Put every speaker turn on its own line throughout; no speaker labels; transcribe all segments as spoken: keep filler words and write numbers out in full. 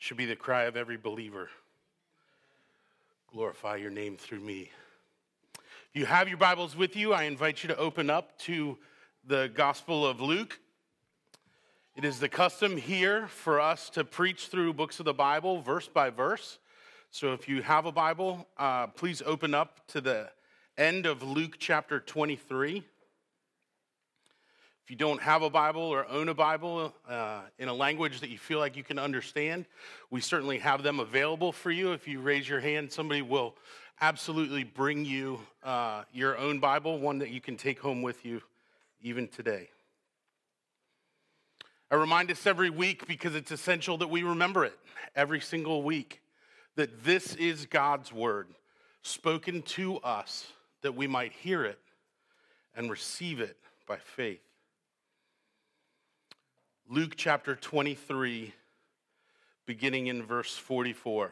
should be the cry of every believer. Glorify your name through me. If you have your Bibles with you, I invite you to open up to the Gospel of Luke. It is the custom here for us to preach through books of the Bible verse by verse. So if you have a Bible, uh, please open up to the end of Luke chapter twenty-three. If you don't have a Bible or own a Bible uh, in a language that you feel like you can understand, we certainly have them available for you. If you raise your hand, somebody will absolutely bring you uh, your own Bible, one that you can take home with you even today. I remind us every week because it's essential that we remember it every single week, that this is God's word spoken to us that we might hear it and receive it by faith. Luke chapter twenty-three, beginning in verse forty-four.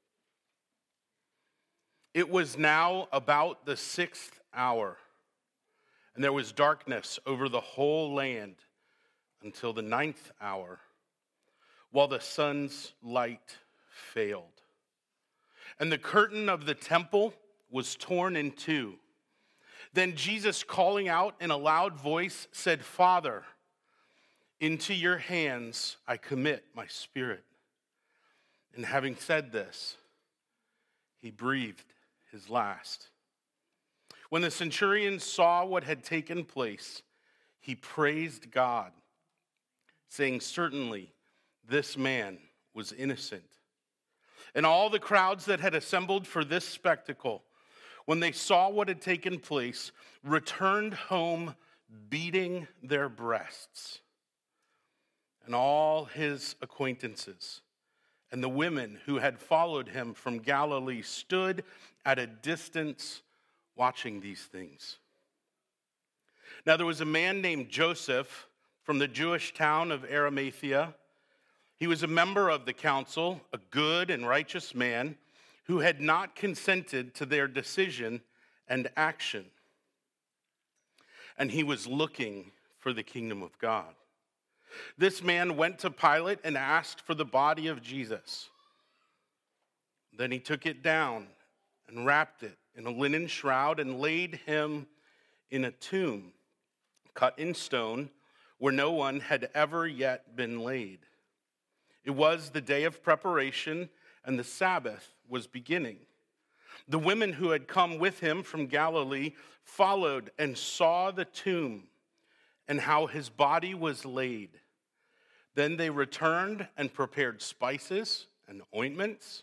It was now about the sixth hour, and there was darkness over the whole land until the ninth hour, while the sun's light failed. And the curtain of the temple was torn in two. Then Jesus, calling out in a loud voice, said, "Father, into your hands I commit my spirit." And having said this, he breathed his last. When the centurion saw what had taken place, he praised God, saying, "Certainly this man was innocent." And all the crowds that had assembled for this spectacle, when they saw what had taken place, returned home beating their breasts. And all his acquaintances and the women who had followed him from Galilee stood at a distance watching these things. Now there was a man named Joseph from the Jewish town of Arimathea. He was a member of the council, a good and righteous man who had not consented to their decision and action. And he was looking for the kingdom of God. This man went to Pilate and asked for the body of Jesus. Then he took it down and wrapped it in a linen shroud and laid him in a tomb cut in stone where no one had ever yet been laid. It was the day of preparation, and the Sabbath was beginning. The women who had come with him from Galilee followed and saw the tomb and how his body was laid. Then they returned and prepared spices and ointments.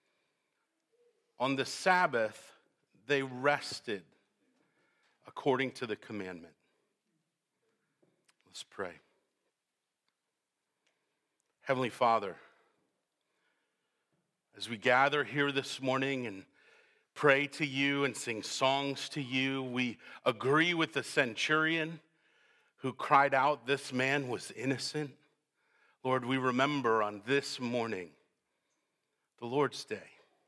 On the Sabbath, they rested according to the commandment. Let's pray. Heavenly Father, as we gather here this morning and pray to you and sing songs to you, we agree with the centurion who cried out, "This man was innocent." Lord, we remember on this morning, the Lord's Day,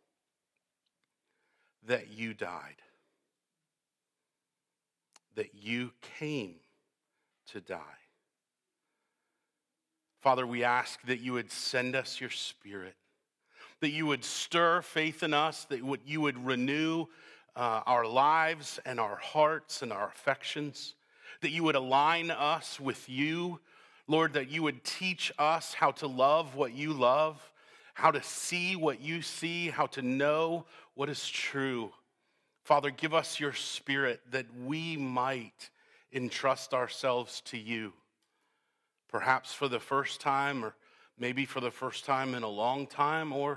that you died, that you came to die. Father, we ask that you would send us your Spirit, that you would stir faith in us, that you would renew uh, our lives and our hearts and our affections, that you would align us with you, Lord, that you would teach us how to love what you love, how to see what you see, how to know what is true. Father, give us your Spirit that we might entrust ourselves to you, perhaps for the first time, or maybe for the first time in a long time, or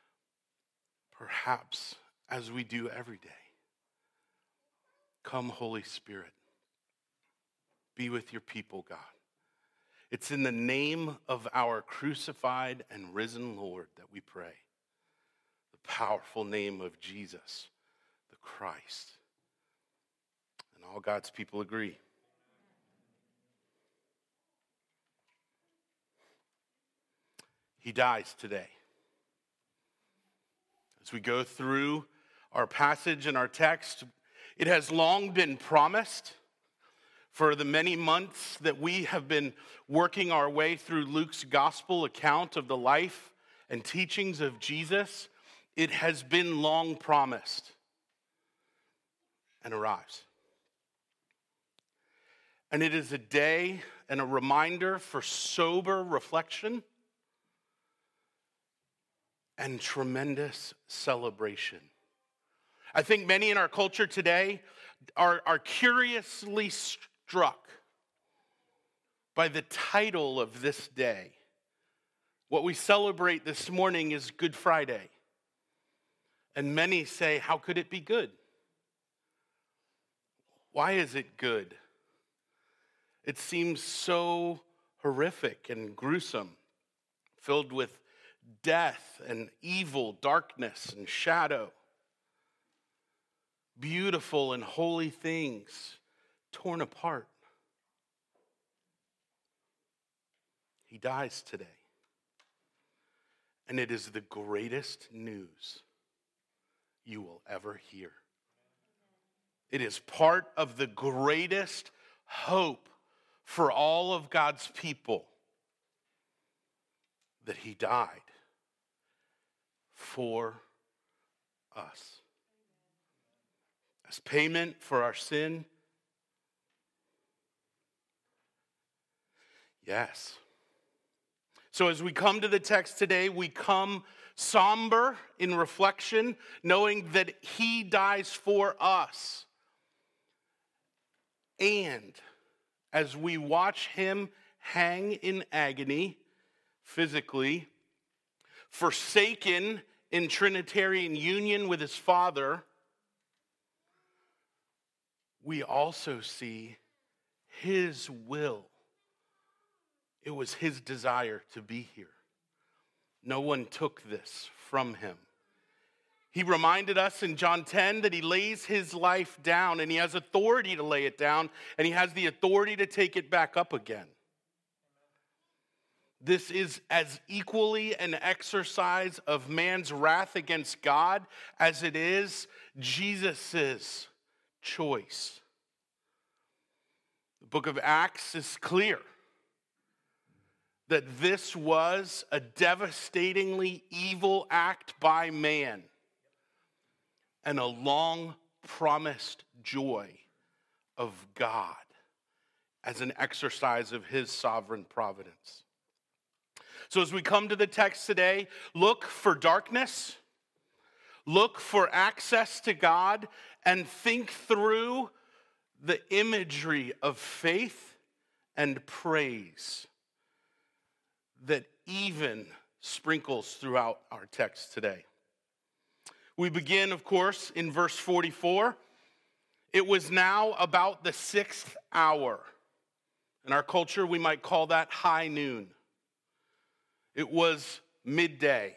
perhaps as we do every day. Come, Holy Spirit, be with your people, God. It's in the name of our crucified and risen Lord that we pray. The powerful name of Jesus, the Christ. And all God's people agree. He dies today. As we go through our passage and our text, it has long been promised for the many months that we have been working our way through Luke's gospel account of the life and teachings of Jesus, it has been long promised and arrives. And it is a day and a reminder for sober reflection and tremendous celebration. I think many in our culture today are, are curiously struck by the title of this day. What we celebrate this morning is Good Friday. And many say, how could it be good? Why is it good? It seems so horrific and gruesome, filled with death and evil, darkness and shadow. Beautiful and holy things torn apart. He dies today. And it is the greatest news you will ever hear. It is part of the greatest hope for all of God's people that he died for us. As payment for our sin? Yes. So as we come to the text today, we come somber in reflection, knowing that he dies for us. And as we watch him hang in agony, physically, forsaken in Trinitarian union with his Father, we also see his will. It was his desire to be here. No one took this from him. He reminded us in John ten that he lays his life down and he has authority to lay it down and he has the authority to take it back up again. This is as equally an exercise of man's wrath against God as it is Jesus' choice. The book of Acts is clear that this was a devastatingly evil act by man and a long-promised joy of God as an exercise of his sovereign providence. So as we come to the text today, look for darkness, look for access to God, and think through the imagery of faith and praise that even sprinkles throughout our text today. We begin, of course, in verse forty-four. It was now about the sixth hour. In our culture, we might call that high noon. It was midday.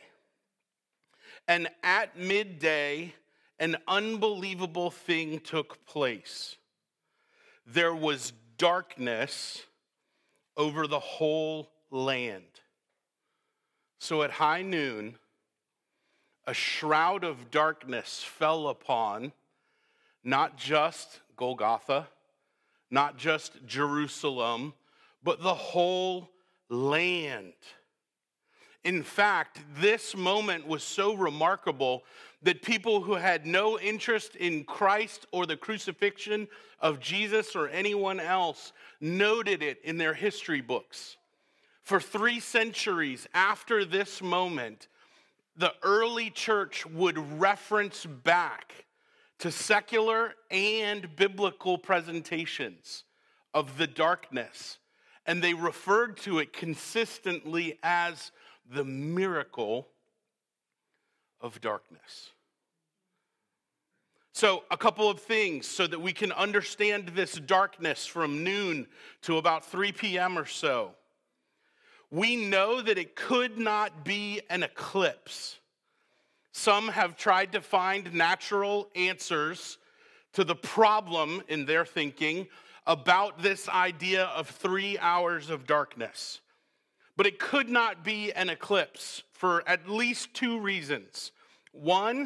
And at midday, an unbelievable thing took place. There was darkness over the whole land. So at high noon, a shroud of darkness fell upon not just Golgotha, not just Jerusalem, but the whole land. In fact, this moment was so remarkable that people who had no interest in Christ or the crucifixion of Jesus or anyone else noted it in their history books. For three centuries after this moment, the early church would reference back to secular and biblical presentations of the darkness, and they referred to it consistently as the miracle of darkness. So, a couple of things so that we can understand this darkness from noon to about three p.m. or so. We know that it could not be an eclipse. Some have tried to find natural answers to the problem in their thinking about this idea of three hours of darkness. But it could not be an eclipse for at least two reasons. One,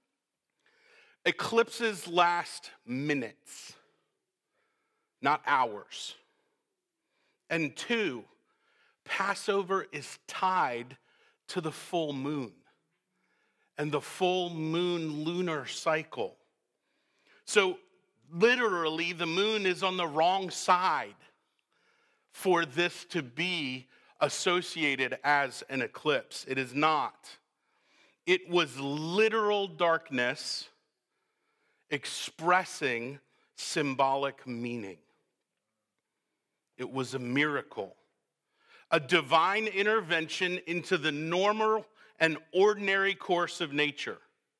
eclipses last minutes, not hours. And two, Passover is tied to the full moon and the full moon lunar cycle. So literally, the moon is on the wrong side for this to be associated as an eclipse. It is not. It was literal darkness expressing symbolic meaning. It was a miracle, a divine intervention into the normal and ordinary course of nature.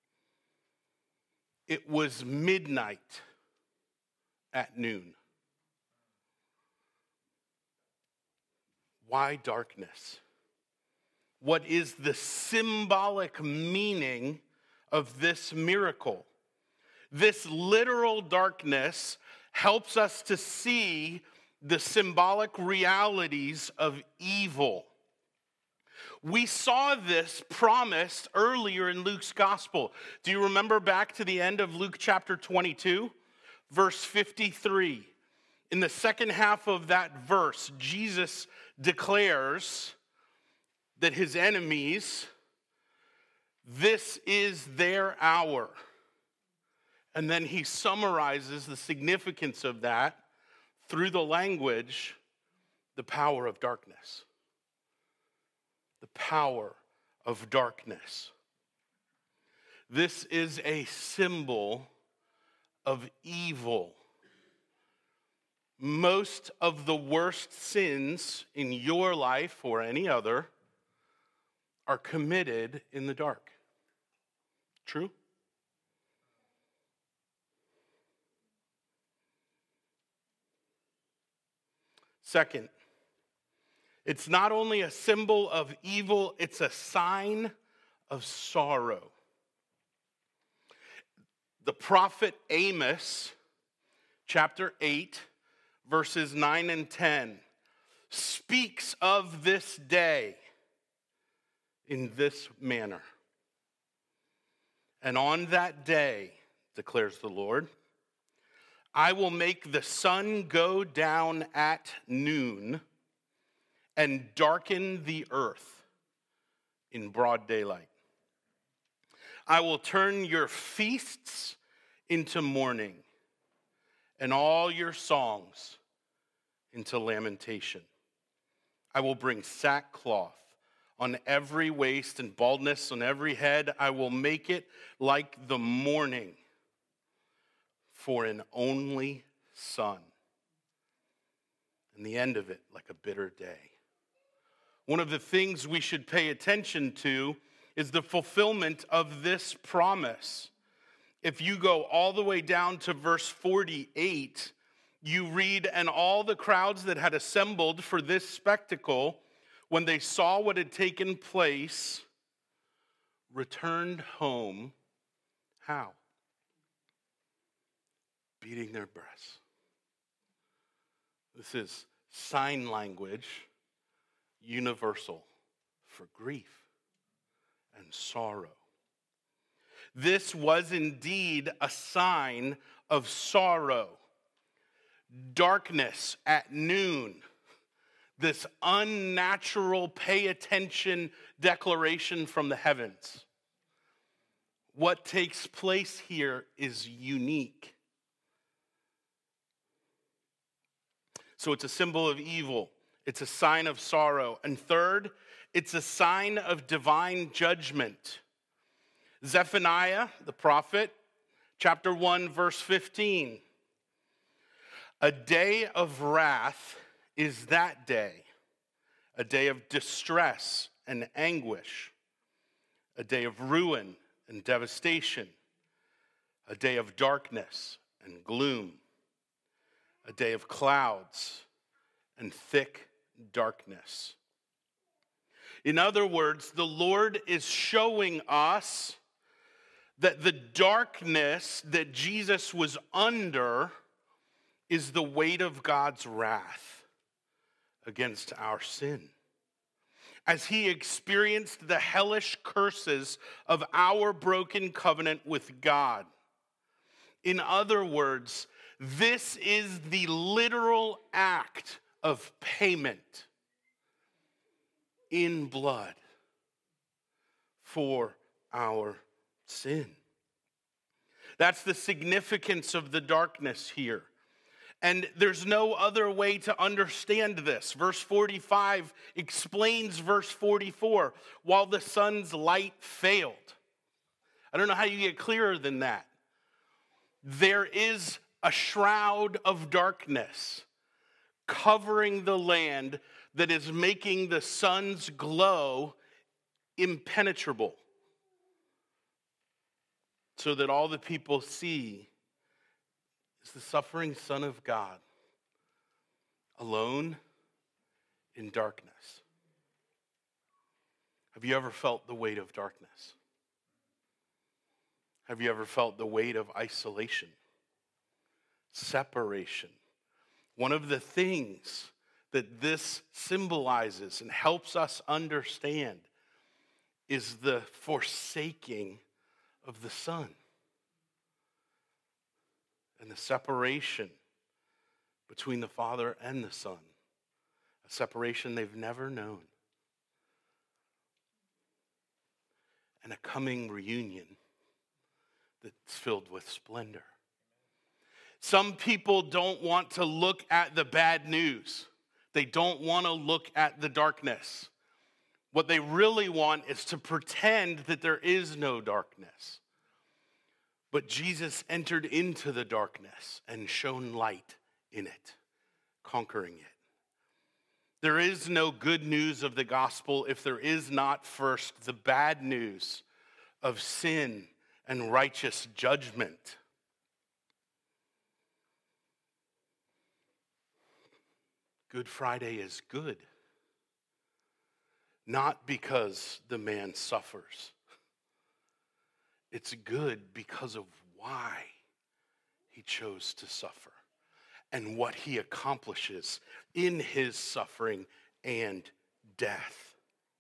It was midnight at noon. Why darkness? What is the symbolic meaning of this miracle? This literal darkness helps us to see the symbolic realities of evil. We saw this promised earlier in Luke's gospel. Do you remember back to the end of Luke chapter twenty-two, verse fifty-three? In the second half of that verse, Jesus declares that his enemies, this is their hour. And then he summarizes the significance of that through the language, the power of darkness. The power of darkness. This is a symbol of evil. Most of the worst sins in your life or any other are committed in the dark. True? Second, it's not only a symbol of evil, it's a sign of sorrow. The prophet Amos, chapter eight, verses nine and ten, speaks of this day in this manner. And on that day, declares the Lord, I will make the sun go down at noon and darken the earth in broad daylight. I will turn your feasts into mourning and all your songs into lamentation. I will bring sackcloth on every waist and baldness on every head. I will make it like the morning for an only son, and the end of it like a bitter day. One of the things we should pay attention to is the fulfillment of this promise. If you go all the way down to verse forty-eight, you read, and all the crowds that had assembled for this spectacle, when they saw what had taken place, returned home. How? Beating their breasts. This is sign language, universal for grief and sorrow. This was indeed a sign of sorrow. Darkness at noon. This unnatural pay attention declaration from the heavens. What takes place here is unique. So it's a symbol of evil. It's a sign of sorrow. And third, it's a sign of divine judgment. Zephaniah, the prophet, chapter one, verse fifteen. A day of wrath is that day, a day of distress and anguish, a day of ruin and devastation, a day of darkness and gloom, a day of clouds and thick darkness. In other words, the Lord is showing us that the darkness that Jesus was under is the weight of God's wrath against our sin. As he experienced the hellish curses of our broken covenant with God. In other words, this is the literal act of payment in blood. for our sin. That's the significance of the darkness here. And there's no other way to understand this. Verse forty-five explains verse forty-four, while the sun's light failed. I don't know how you get clearer than that. There is a shroud of darkness covering the land that is making the sun's glow impenetrable, so that all the people see is the suffering Son of God, alone in darkness. Have you ever felt the weight of darkness? Have you ever felt the weight of isolation, separation? One of the things that this symbolizes and helps us understand is the forsaking of the Son and the separation between the Father and the Son, a separation they've never known, and a coming reunion that's filled with splendor. Some people don't want to look at the bad news. They don't want to look at the darkness. What they really want is to pretend that there is no darkness. But Jesus entered into the darkness and shone light in it, conquering it. There is no good news of the gospel if there is not first the bad news of sin and righteous judgment. Good Friday is good, not because the man suffers. It's good because of why he chose to suffer and what he accomplishes in his suffering and death.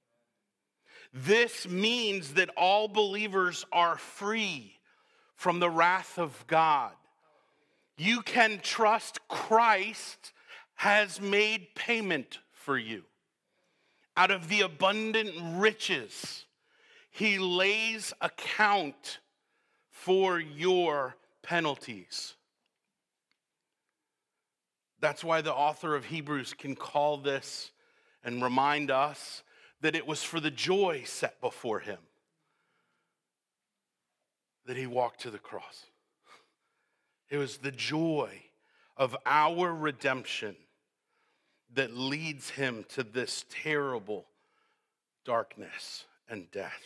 This means that all believers are free from the wrath of God. You can trust Christ has made payment for you. Out of the abundant riches, he lays account for your penalties. That's why the author of Hebrews can call this and remind us that it was for the joy set before him that he walked to the cross. It was the joy of our redemption that leads him to this terrible darkness and death.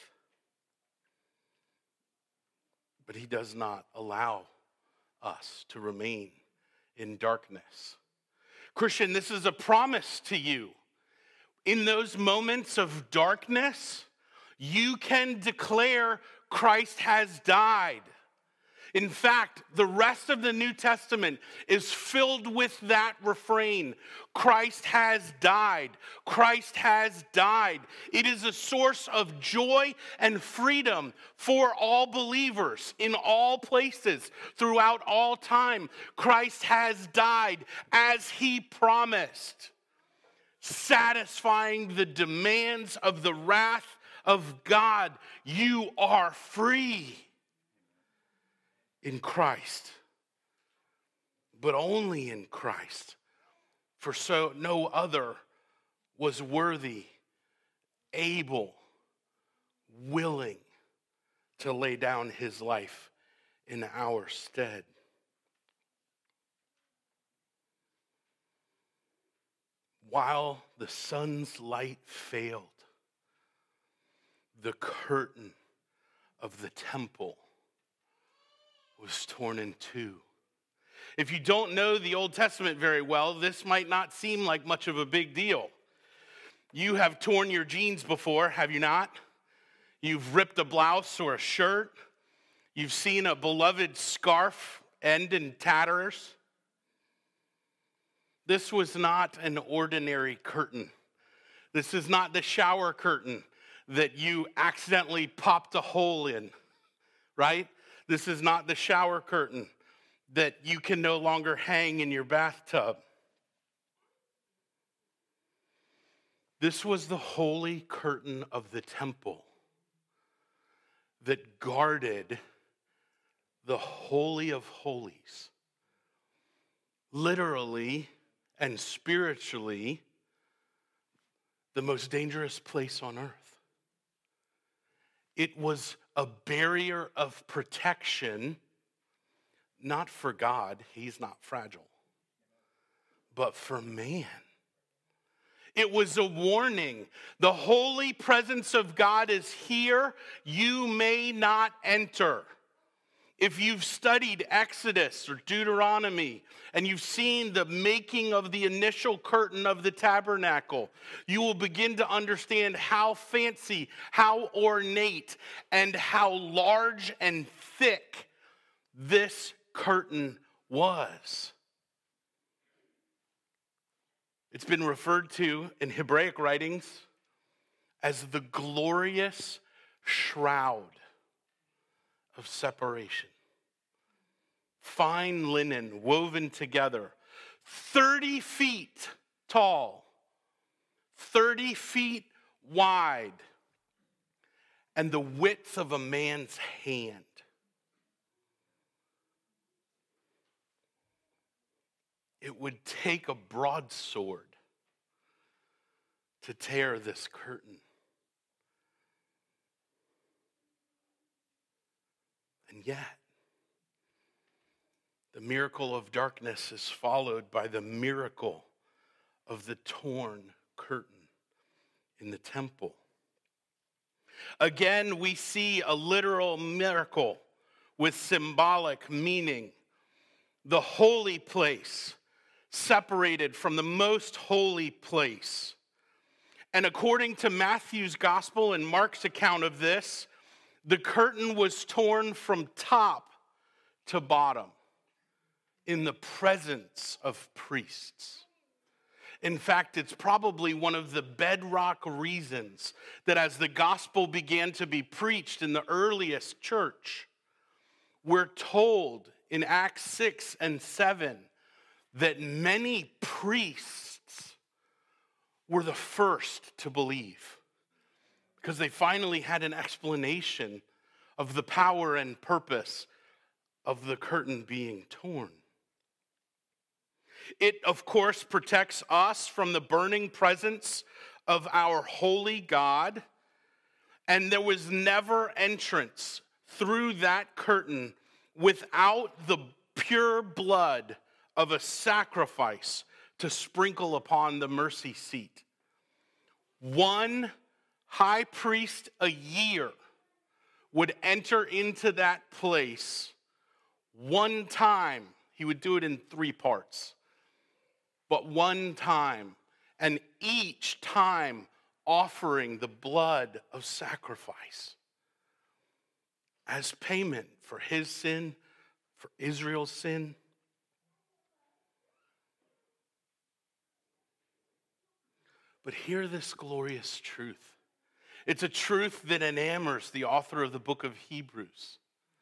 But he does not allow us to remain in darkness. Christian, this is a promise to you. In those moments of darkness, you can declare Christ has died. In fact, the rest of the New Testament is filled with that refrain. Christ has died. Christ has died. It is a source of joy and freedom for all believers in all places throughout all time. Christ has died as he promised, satisfying the demands of the wrath of God. You are free in Christ, but only in Christ. For so no other was worthy, able, willing to lay down his life in our stead. While the sun's light failed, the curtain of the temple was torn in two. If you don't know the Old Testament very well, this might not seem like much of a big deal. You have torn your jeans before, have you not? You've ripped a blouse or a shirt. You've seen a beloved scarf end in tatters. This was not an ordinary curtain. This is not the shower curtain that you accidentally popped a hole in, right? This is not the shower curtain that you can no longer hang in your bathtub. This was the holy curtain of the temple that guarded the Holy of Holies. Literally and spiritually, the most dangerous place on earth. It was a barrier of protection, not for God, he's not fragile, but for man. It was a warning. The holy presence of God is here. You may not enter. If you've studied Exodus or Deuteronomy and you've seen the making of the initial curtain of the tabernacle, you will begin to understand how fancy, how ornate, and how large and thick this curtain was. It's been referred to in Hebraic writings as the glorious shroud of separation. Fine linen woven together, thirty feet tall, thirty feet wide, and the width of a man's hand. It would take a broadsword to tear this curtain. And yet, the miracle of darkness is followed by the miracle of the torn curtain in the temple. Again, we see a literal miracle with symbolic meaning. The holy place separated from the most holy place. And according to Matthew's gospel and Mark's account of this, the curtain was torn from top to bottom in the presence of priests. In fact, it's probably one of the bedrock reasons that as the gospel began to be preached in the earliest church, we're told in Acts six and seven that many priests were the first to believe because they finally had an explanation of the power and purpose of the curtain being torn. It, of course, protects us from the burning presence of our holy God, and there was never entrance through that curtain without the pure blood of a sacrifice to sprinkle upon the mercy seat. One high priest a year would enter into that place one time. He would do it in three parts, but one time, and each time offering the blood of sacrifice as payment for his sin, for Israel's sin. But hear this glorious truth. It's a truth that enamors the author of the book of Hebrews.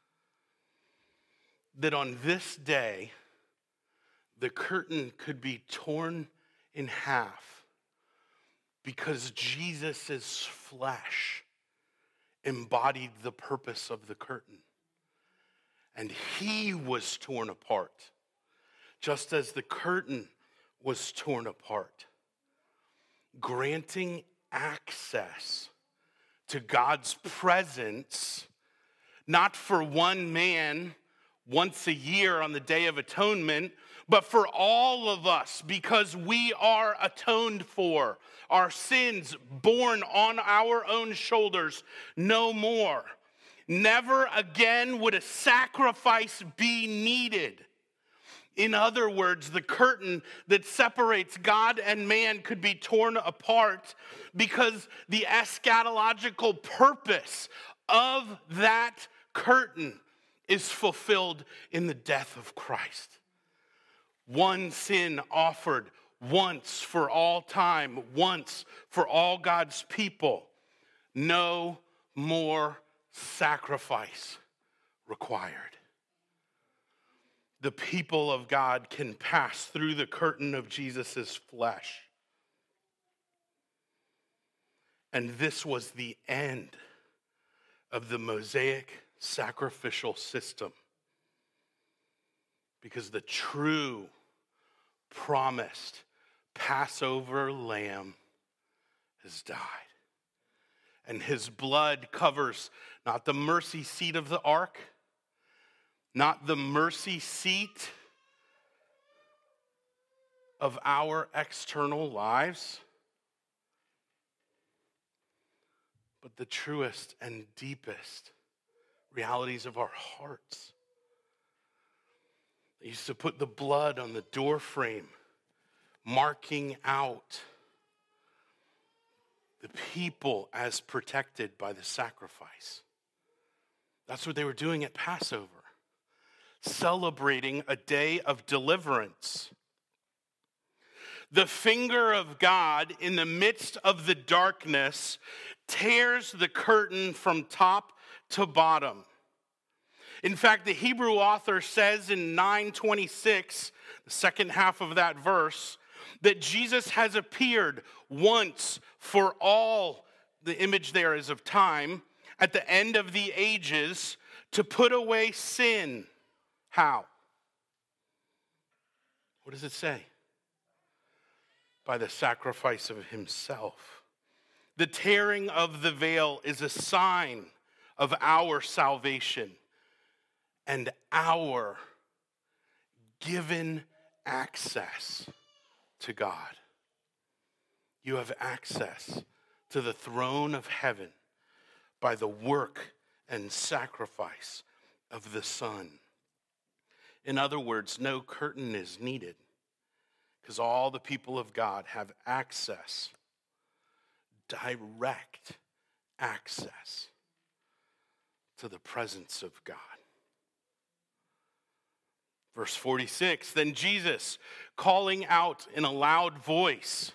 That on this day, the curtain could be torn in half because Jesus' flesh embodied the purpose of the curtain. And he was torn apart, just as the curtain was torn apart, granting access to God's presence, not for one man once a year on the Day of Atonement, but for all of us, because we are atoned for. Our sins borne on our own shoulders no more. Never again would a sacrifice be needed. In other words, the curtain that separates God and man could be torn apart because the eschatological purpose of that curtain is fulfilled in the death of Christ. One sin offered once for all time, once for all God's people. No more sacrifice required. The people of God can pass through the curtain of Jesus' flesh. And this was the end of the Mosaic sacrificial system. Because the true promised Passover lamb has died. And his blood covers not the mercy seat of the ark, not the mercy seat of our external lives, but the truest and deepest realities of our hearts. They used to put the blood on the door frame, marking out the people as protected by the sacrifice. That's what they were doing at Passover, celebrating a day of deliverance. The finger of God in the midst of the darkness tears the curtain from top to bottom. In fact, the Hebrew author says in nine twenty-six, the second half of that verse, that Jesus has appeared once for all, the image there is of time, at the end of the ages to put away sin. How? What does it say? By the sacrifice of himself. The tearing of the veil is a sign of our salvation and our given access to God. You have access to the throne of heaven by the work and sacrifice of the Son. In other words, no curtain is needed because all the people of God have access, direct access to the presence of God. Verse forty-six, then Jesus, calling out in a loud voice.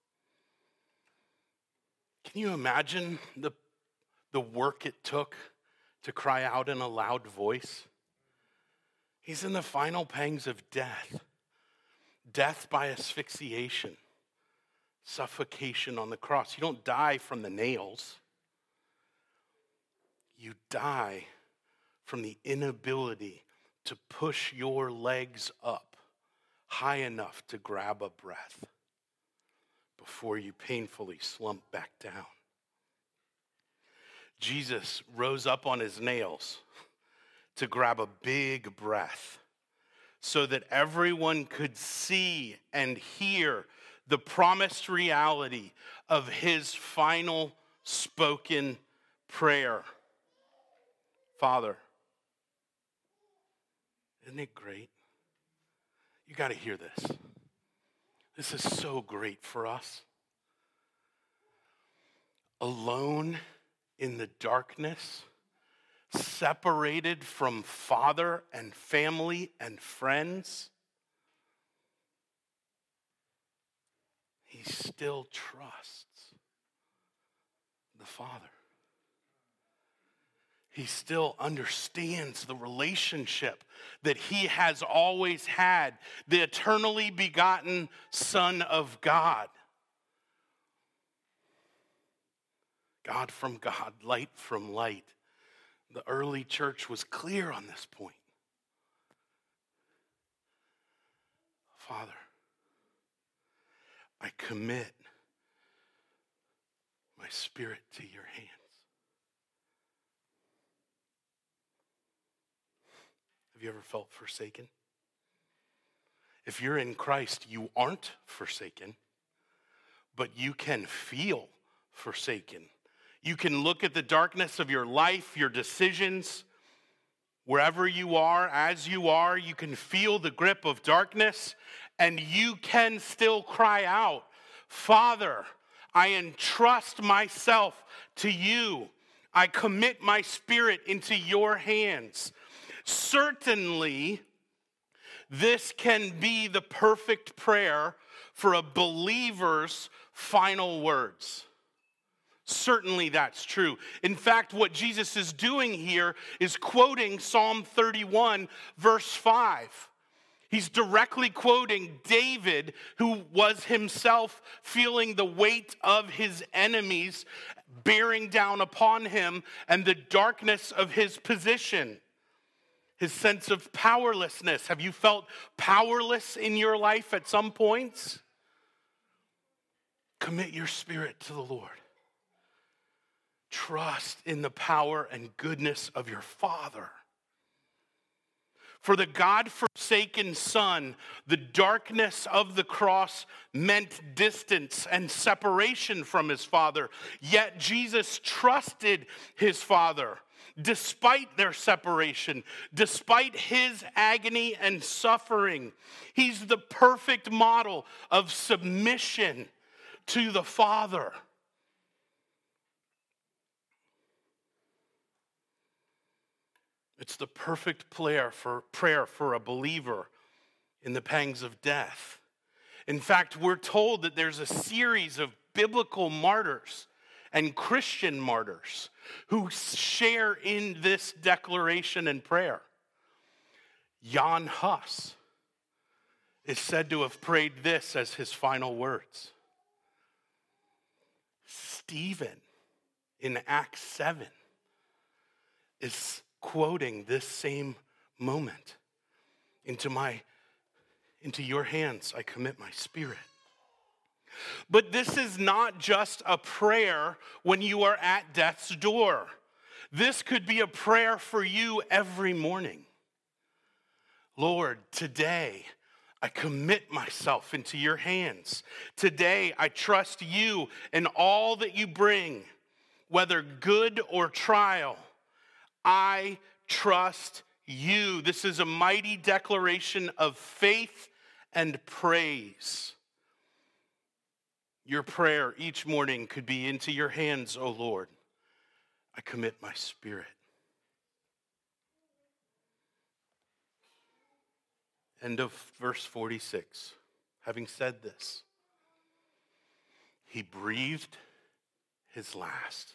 Can you imagine the, the work it took to cry out in a loud voice? He's in the final pangs of death. Death by asphyxiation, suffocation on the cross. You don't die from the nails. You die from the inability to push your legs up high enough to grab a breath before you painfully slump back down. Jesus rose up on his nails to grab a big breath so that everyone could see and hear the promised reality of his final spoken prayer. Father, isn't it great? You got to hear this. This is so great for us. Alone in the darkness, separated from father and family and friends, he still trusts the Father. He still understands the relationship that he has always had, the eternally begotten Son of God. God from God, light from light. The early church was clear on this point. Father, I commit my spirit to your hands. Have you ever felt forsaken? If you're in Christ, you aren't forsaken, but you can feel forsaken. You can look at the darkness of your life, your decisions, wherever you are, as you are, you can feel the grip of darkness, and you can still cry out, Father, I entrust myself to you. I commit my spirit into your hands. Certainly, this can be the perfect prayer for a believer's final words. Certainly that's true. In fact, what Jesus is doing here is quoting Psalm thirty-one, verse five. He's directly quoting David, who was himself feeling the weight of his enemies bearing down upon him and the darkness of his position, his sense of powerlessness. Have you felt powerless in your life at some points? Commit your spirit to the Lord. Trust in the power and goodness of your Father. For the God-forsaken Son, the darkness of the cross meant distance and separation from his Father. Yet Jesus trusted his Father despite their separation, despite his agony and suffering. He's the perfect model of submission to the Father. It's the perfect prayer for, prayer for a believer in the pangs of death. In fact, we're told that there's a series of biblical martyrs and Christian martyrs who share in this declaration and prayer. Jan Hus is said to have prayed this as his final words. Stephen in Acts seven is quoting this same moment. Into my, into your hands I commit my spirit. But this is not just a prayer when you are at death's door. This could be a prayer for you every morning. Lord, today I commit myself into your hands. Today I trust you in all that you bring, whether good or trial. I trust you. This is a mighty declaration of faith and praise. Your prayer each morning could be, into your hands, O Lord, I commit my spirit. End of verse forty-six. Having said this, he breathed his last.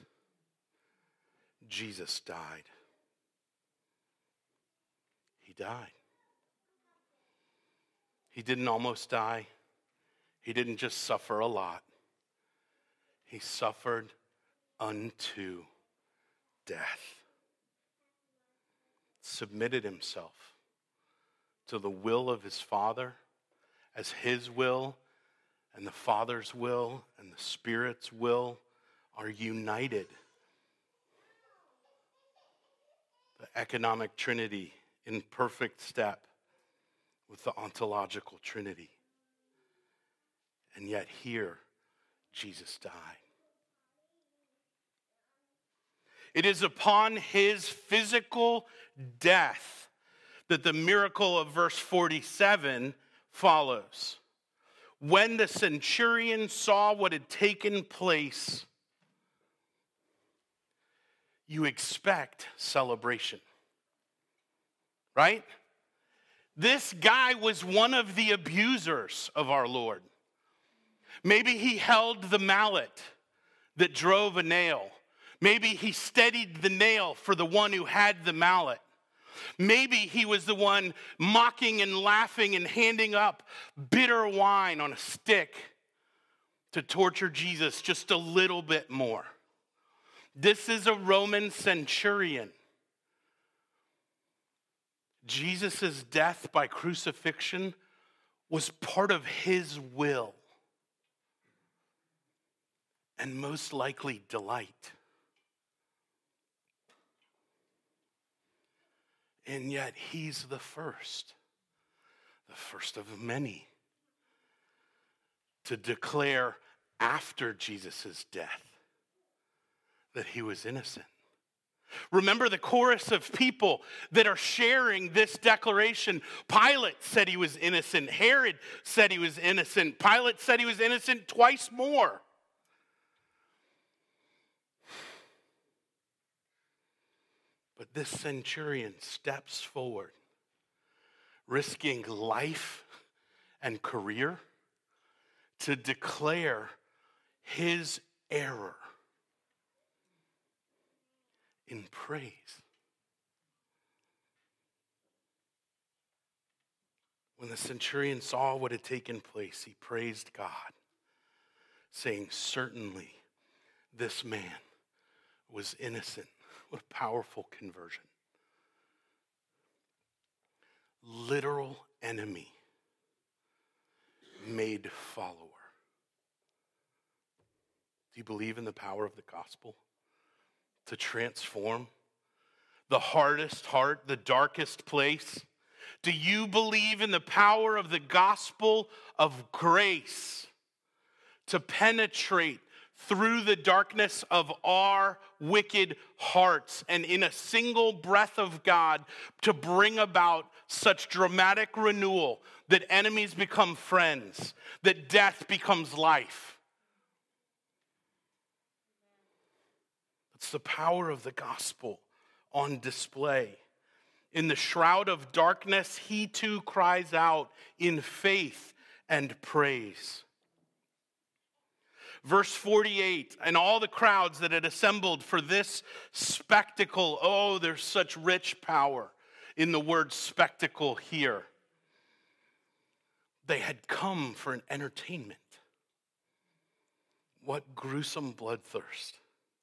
Jesus died. He died. He didn't almost die. He didn't just suffer a lot. He suffered unto death. Submitted himself to the will of his Father as his will and the Father's will and the Spirit's will are united. The economic Trinity in perfect step with the ontological Trinity. And yet here, Jesus died. It is upon his physical death that the miracle of verse forty-seven follows. When the centurion saw what had taken place, you expect celebration, right? This guy was one of the abusers of our Lord. Maybe he held the mallet that drove a nail. Maybe he steadied the nail for the one who had the mallet. Maybe he was the one mocking and laughing and handing up bitter wine on a stick to torture Jesus just a little bit more. This is a Roman centurion. Jesus' death by crucifixion was part of his will and most likely delight. And yet he's the first, the first of many, to declare after Jesus' death that he was innocent. Remember the chorus of people that are sharing this declaration. Pilate said he was innocent. Herod said he was innocent. Pilate said he was innocent twice more. But this centurion steps forward, risking life and career to declare his error in praise. When the centurion saw what had taken place, he praised God, saying, "Certainly this man was innocent. What a powerful conversion. Literal enemy made follower. Do you believe in the power of the gospel to transform the hardest heart, the darkest place? Do you believe in the power of the gospel of grace to penetrate through the darkness of our wicked hearts and in a single breath of God to bring about such dramatic renewal that enemies become friends, that death becomes life? It's the power of the gospel on display. In the shroud of darkness, he too cries out in faith and praise. Verse forty-eight, and all the crowds that had assembled for this spectacle. Oh, there's such rich power in the word spectacle here. They had come for an entertainment. What gruesome bloodthirst.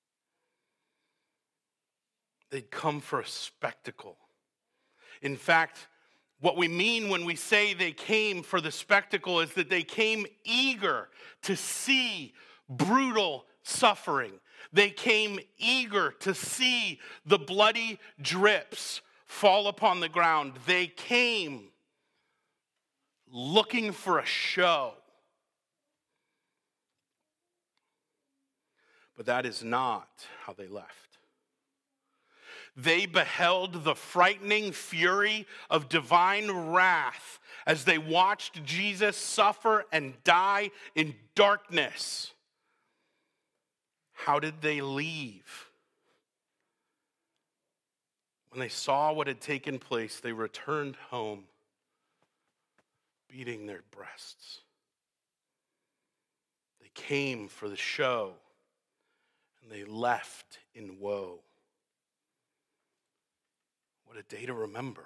They'd come for a spectacle. In fact, what we mean when we say they came for the spectacle is that they came eager to see brutal suffering. They came eager to see the bloody drips fall upon the ground. They came looking for a show. But that is not how they left. They beheld the frightening fury of divine wrath as they watched Jesus suffer and die in darkness. How did they leave? When they saw what had taken place, they returned home, beating their breasts. They came for the show, and they left in woe. What a day to remember.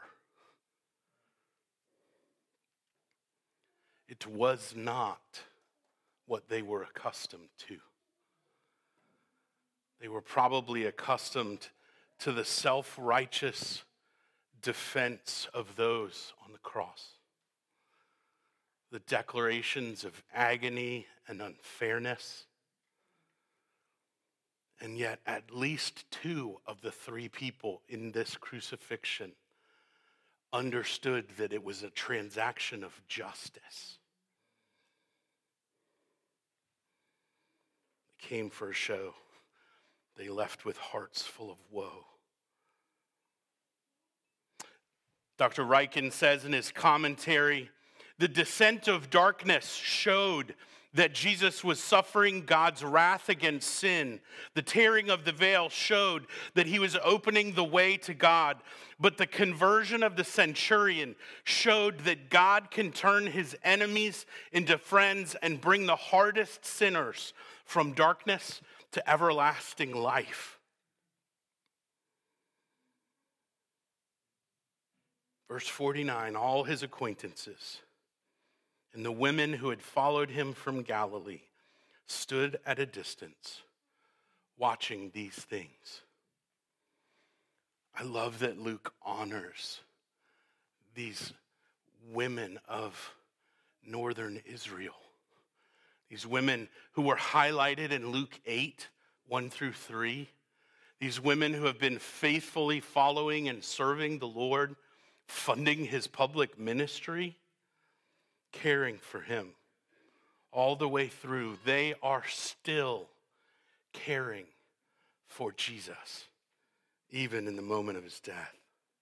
It was not what they were accustomed to. They were probably accustomed to the self-righteous defense of those on the cross. The declarations of agony and unfairness. And yet at least two of the three people in this crucifixion understood that it was a transaction of justice. They came for a show. They left with hearts full of woe. Doctor Ryken says in his commentary, the descent of darkness showed that Jesus was suffering God's wrath against sin. The tearing of the veil showed that he was opening the way to God. But the conversion of the centurion showed that God can turn his enemies into friends and bring the hardest sinners from darkness to everlasting life. Verse forty-nine, all his acquaintances and the women who had followed him from Galilee stood at a distance, watching these things. I love that Luke honors these women of northern Israel. These women who were highlighted in Luke eight, one through three. These women who have been faithfully following and serving the Lord, funding his public ministry, caring for him all the way through. They are still caring for Jesus, even in the moment of his death.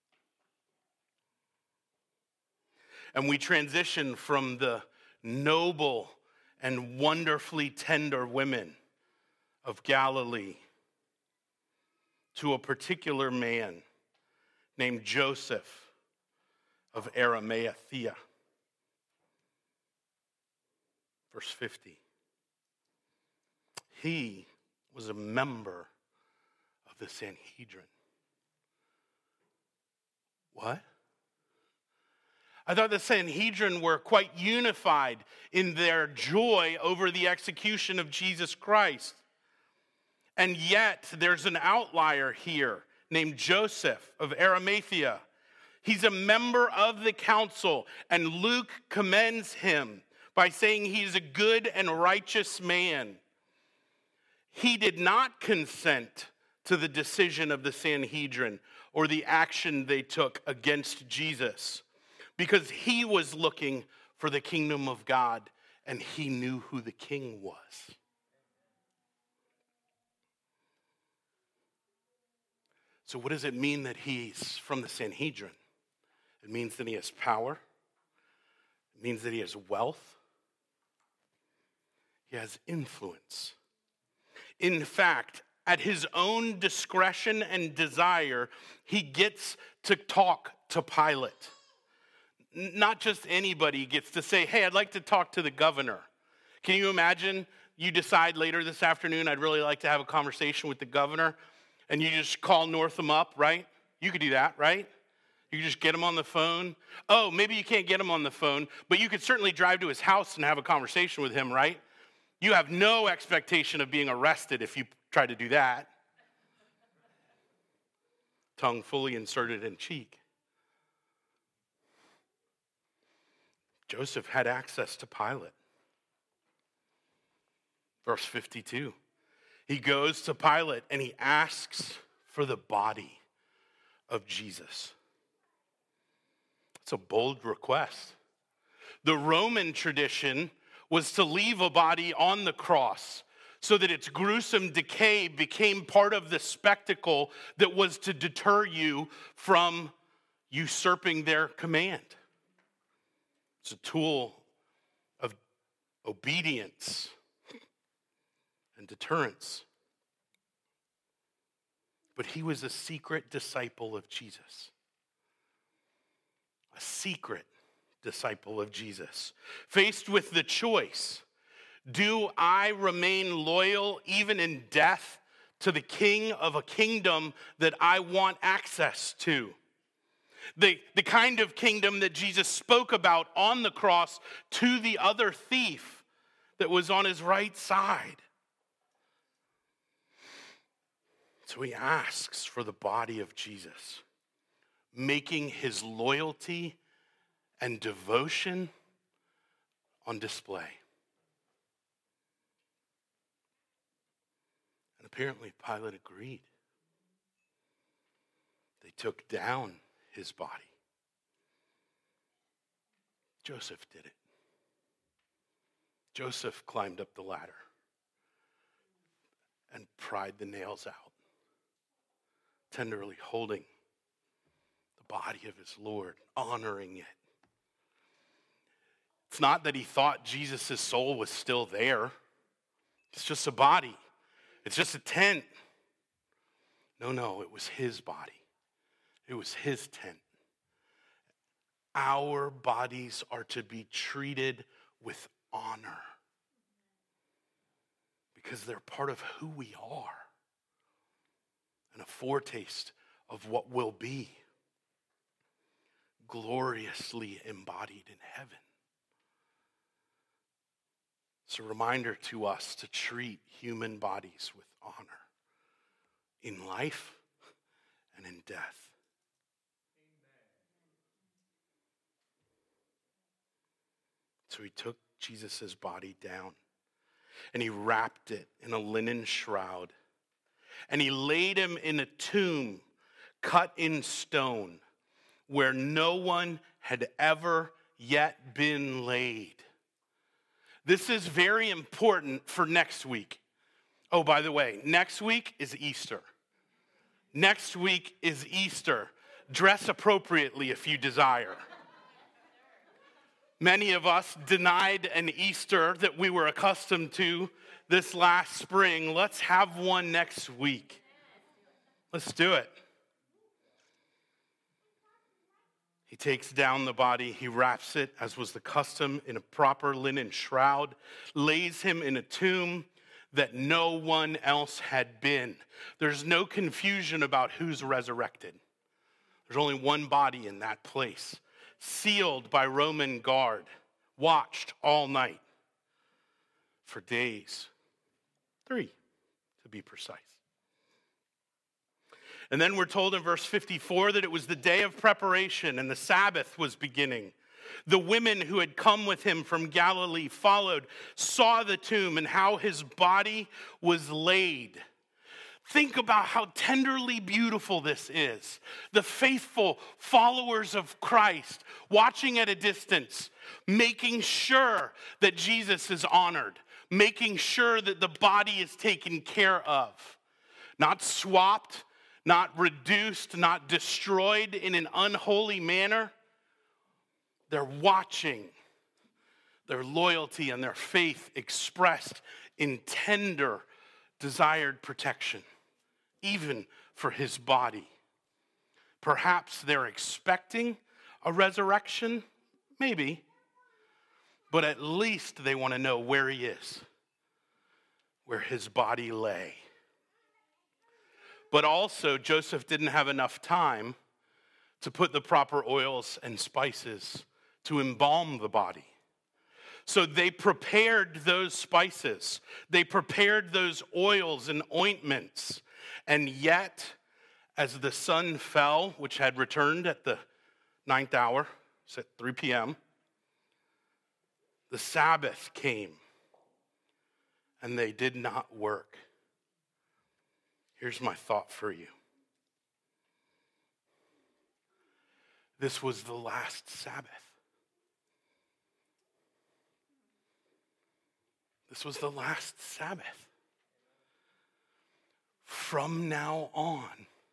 And we transition from the noble and wonderfully tender women of Galilee to a particular man named Joseph of Arimathea. Verse fifty. He was a member of the Sanhedrin. What? I thought the Sanhedrin were quite unified in their joy over the execution of Jesus Christ. And yet there's an outlier here named Joseph of Arimathea. He's a member of the council, and Luke commends him by saying he's a good and righteous man. He did not consent to the decision of the Sanhedrin or the action they took against Jesus because he was looking for the kingdom of God and he knew who the king was. So what does it mean that he's from the Sanhedrin? It means that he has power. It means that he has wealth. He has influence. In fact, at his own discretion and desire, he gets to talk to Pilate. Not just anybody gets to say, hey, I'd like to talk to the governor. Can you imagine you decide later this afternoon, I'd really like to have a conversation with the governor, and you just call Northam up, right? You could do that, right? You could just get him on the phone. Oh, maybe you can't get him on the phone, but you could certainly drive to his house and have a conversation with him, right? You have no expectation of being arrested if you try to do that. Tongue fully inserted in cheek. Joseph had access to Pilate. Verse fifty-two. He goes to Pilate and he asks for the body of Jesus. It's a bold request. The Roman tradition was to leave a body on the cross so that its gruesome decay became part of the spectacle that was to deter you from usurping their command. It's a tool of obedience and deterrence. But he was a secret disciple of Jesus. A secret disciple of Jesus. Faced with the choice, do I remain loyal even in death to the king of a kingdom that I want access to? The, the kind of kingdom that Jesus spoke about on the cross to the other thief that was on his right side. So he asks for the body of Jesus, making his loyalty and devotion on display. And apparently Pilate agreed. They took down his body. Joseph did it. Joseph climbed up the ladder and pried the nails out, tenderly holding the body of his Lord, honoring it. It's not that he thought Jesus' soul was still there. It's just a body. It's just a tent. No, no, it was his body. It was his tent. Our bodies are to be treated with honor because they're part of who we are and a foretaste of what will be gloriously embodied in heaven. It's a reminder to us to treat human bodies with honor in life and in death. So he took Jesus' body down and he wrapped it in a linen shroud and he laid him in a tomb cut in stone where no one had ever yet been laid. This is very important for next week. Oh, by the way, next week is Easter. Next week is Easter. Dress appropriately if you desire. Many of us denied an Easter that we were accustomed to this last spring. Let's have one next week. Let's do it. He takes down the body, he wraps it, as was the custom, in a proper linen shroud, lays him in a tomb that no one else had been. There's no confusion about who's resurrected. There's only one body in that place, sealed by Roman guard, watched all night for days, three to be precise. And then we're told in verse fifty-four that it was the day of preparation and the Sabbath was beginning. The women who had come with him from Galilee followed, saw the tomb and how his body was laid. Think about how tenderly beautiful this is. The faithful followers of Christ watching at a distance, making sure that Jesus is honored, making sure that the body is taken care of, not swapped, not reduced, not destroyed in an unholy manner. They're watching their loyalty and their faith expressed in tender, desired protection, even for his body. Perhaps they're expecting a resurrection, maybe, but at least they want to know where he is, where his body lay. But also, Joseph didn't have enough time to put the proper oils and spices to embalm the body. So they prepared those spices. They prepared those oils and ointments. And yet, as the sun fell, which had returned at the ninth hour, it's at three p.m., the Sabbath came, and they did not work. Here's my thought for you. This was the last Sabbath. This was the last Sabbath. From now on,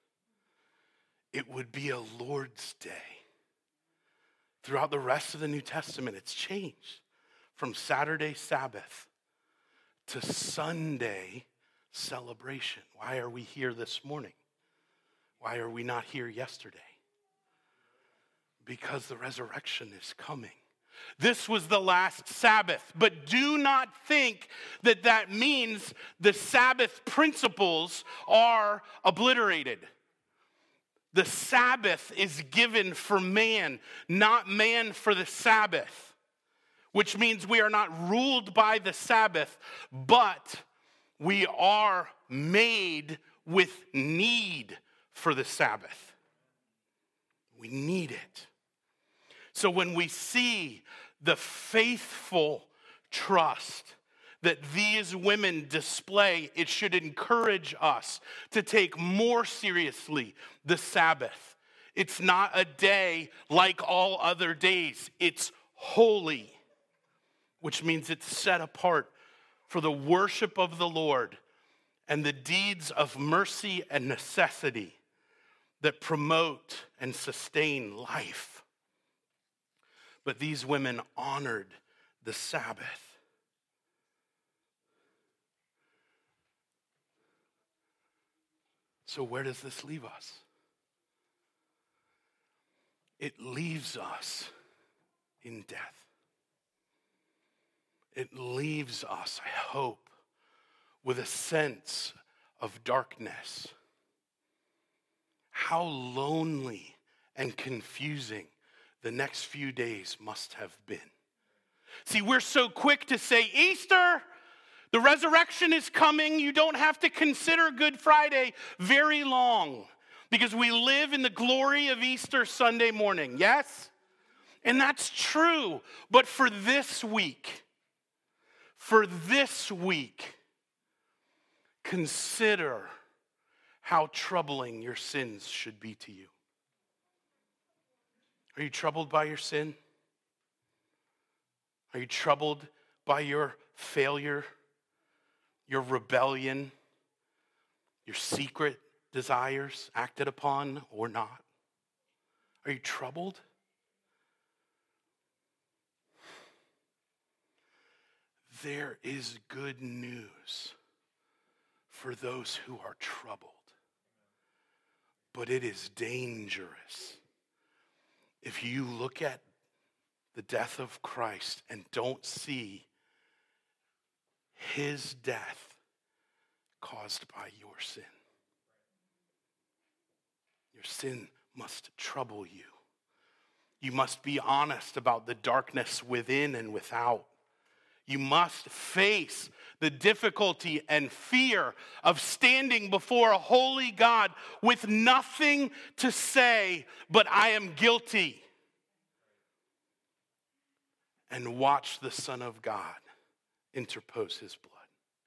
it would be a Lord's Day. Throughout the rest of the New Testament, it's changed from Saturday Sabbath to Sunday celebration. Why are we here this morning? Why are we not here yesterday? Because the resurrection is coming. This was the last Sabbath, but do not think that that means the Sabbath principles are obliterated. The Sabbath is given for man, not man for the Sabbath, which means we are not ruled by the Sabbath, but we are made with need for the Sabbath. We need it. So when we see the faithful trust that these women display, it should encourage us to take more seriously the Sabbath. It's not a day like all other days. It's holy, which means it's set apart for the worship of the Lord and the deeds of mercy and necessity that promote and sustain life. But these women honored the Sabbath. So where does this leave us? It leaves us in death. It leaves us, I hope, with a sense of darkness. How lonely and confusing the next few days must have been. See, we're so quick to say, Easter, the resurrection is coming. You don't have to consider Good Friday very long because we live in the glory of Easter Sunday morning. Yes? And that's true. But for this week, for this week, consider how troubling your sins should be to you. Are you troubled by your sin? Are you troubled by your failure, your rebellion, your secret desires acted upon or not? Are you troubled? There is good news for those who are troubled, but it is dangerous if you look at the death of Christ and don't see his death caused by your sin. Your sin must trouble you. You must be honest about the darkness within and without. You must face the difficulty and fear of standing before a holy God with nothing to say but I am guilty. And watch the Son of God interpose his blood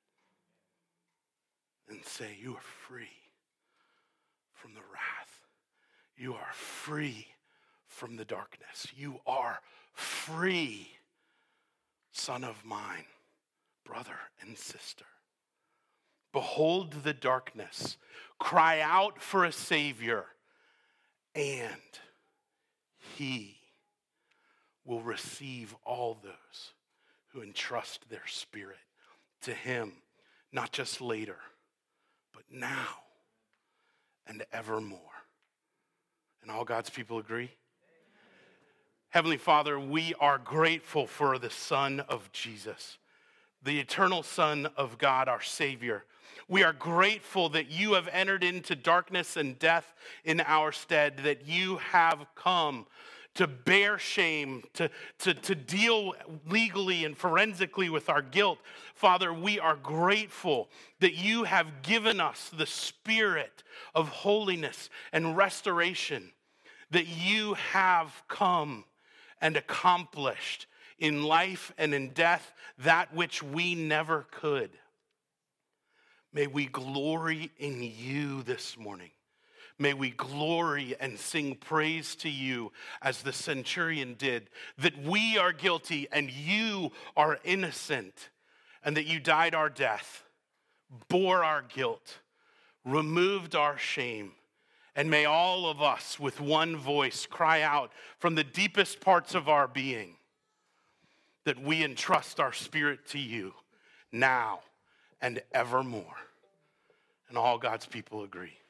and say, you are free from the wrath. You are free from the darkness. You are free, son of mine, brother and sister. Behold the darkness. Cry out for a Savior, and he will receive all those who entrust their spirit to him, not just later, but now and evermore. And all God's people agree? Heavenly Father, we are grateful for the Son of Jesus, the eternal Son of God, our Savior. We are grateful that you have entered into darkness and death in our stead, that you have come to bear shame, to, to, to deal legally and forensically with our guilt. Father, we are grateful that you have given us the spirit of holiness and restoration, that you have come and accomplished in life and in death that which we never could. May we glory in you this morning. May we glory and sing praise to you as the centurion did, that we are guilty and you are innocent, and that you died our death, bore our guilt, removed our shame. And may all of us with one voice cry out from the deepest parts of our being that we entrust our spirit to you now and evermore. And all God's people agree.